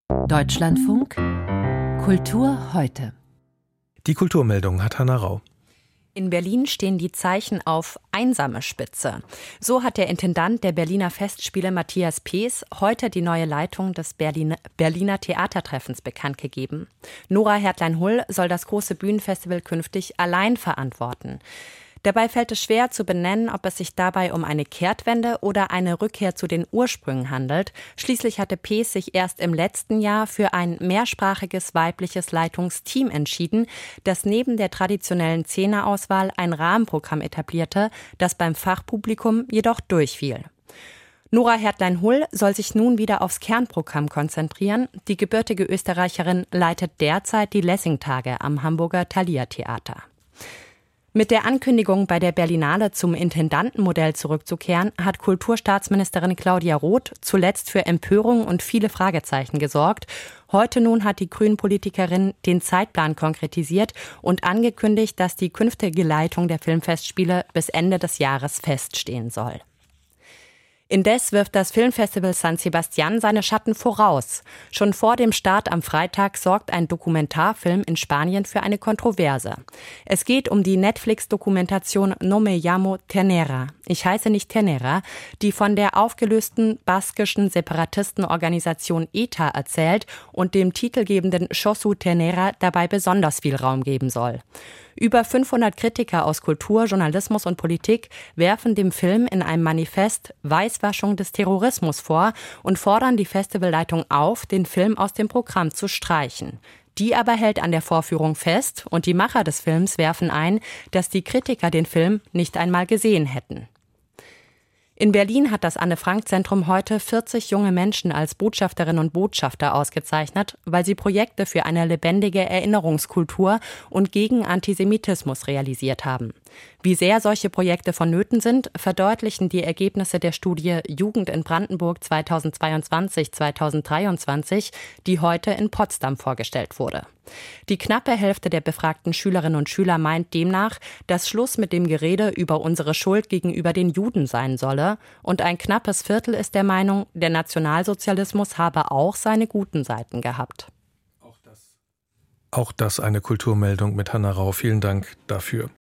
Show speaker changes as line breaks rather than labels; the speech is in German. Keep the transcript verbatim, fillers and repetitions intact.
Deutschlandfunk Kultur heute.
Die Kulturmeldung hat Hanna Rau.
In Berlin stehen die Zeichen auf einsame Spitze. So hat der Intendant der Berliner Festspiele Matthias Pees heute die neue Leitung des Berliner, Berliner Theatertreffens bekannt gegeben. Nora Hertlein-Hull soll das große Bühnenfestival künftig allein verantworten. Dabei fällt es schwer zu benennen, ob es sich dabei um eine Kehrtwende oder eine Rückkehr zu den Ursprüngen handelt. Schließlich hatte Pees sich erst im letzten Jahr für ein mehrsprachiges weibliches Leitungsteam entschieden, das neben der traditionellen Zehner-Auswahl ein Rahmenprogramm etablierte, das beim Fachpublikum jedoch durchfiel. Nora Hertlein-Hull soll sich nun wieder aufs Kernprogramm konzentrieren. Die gebürtige Österreicherin leitet derzeit die Lessing-Tage am Hamburger Thalia-Theater. Mit der Ankündigung, bei der Berlinale zum Intendantenmodell zurückzukehren, hat Kulturstaatsministerin Claudia Roth zuletzt für Empörung und viele Fragezeichen gesorgt. Heute nun hat die Grünen-Politikerin den Zeitplan konkretisiert und angekündigt, dass die künftige Leitung der Filmfestspiele bis Ende des Jahres feststehen soll. Indes wirft das Filmfestival San Sebastián seine Schatten voraus. Schon vor dem Start am Freitag sorgt ein Dokumentarfilm in Spanien für eine Kontroverse. Es geht um die Netflix-Dokumentation No me llamo Ternera. Ich heiße nicht Ternera, die von der aufgelösten baskischen Separatistenorganisation E T A erzählt und dem titelgebenden Josu Ternera dabei besonders viel Raum geben soll. Über fünfhundert Kritiker aus Kultur, Journalismus und Politik werfen dem Film in einem Manifest Weißwaschung des Terrorismus vor und fordern die Festivalleitung auf, den Film aus dem Programm zu streichen. Die aber hält an der Vorführung fest und die Macher des Films werfen ein, dass die Kritiker den Film nicht einmal gesehen hätten. In Berlin hat das Anne-Frank-Zentrum heute vierzig junge Menschen als Botschafterinnen und Botschafter ausgezeichnet, weil sie Projekte für eine lebendige Erinnerungskultur und gegen Antisemitismus realisiert haben. Wie sehr solche Projekte vonnöten sind, verdeutlichen die Ergebnisse der Studie Jugend in Brandenburg zweitausendzweiundzwanzig zweitausenddreiundzwanzig, die heute in Potsdam vorgestellt wurde. Die knappe Hälfte der befragten Schülerinnen und Schüler meint demnach, dass Schluss mit dem Gerede über unsere Schuld gegenüber den Juden sein solle. Und ein knappes Viertel ist der Meinung, der Nationalsozialismus habe auch seine guten Seiten gehabt.
Auch das, auch das eine Kulturmeldung mit Hanna Rau. Vielen Dank dafür.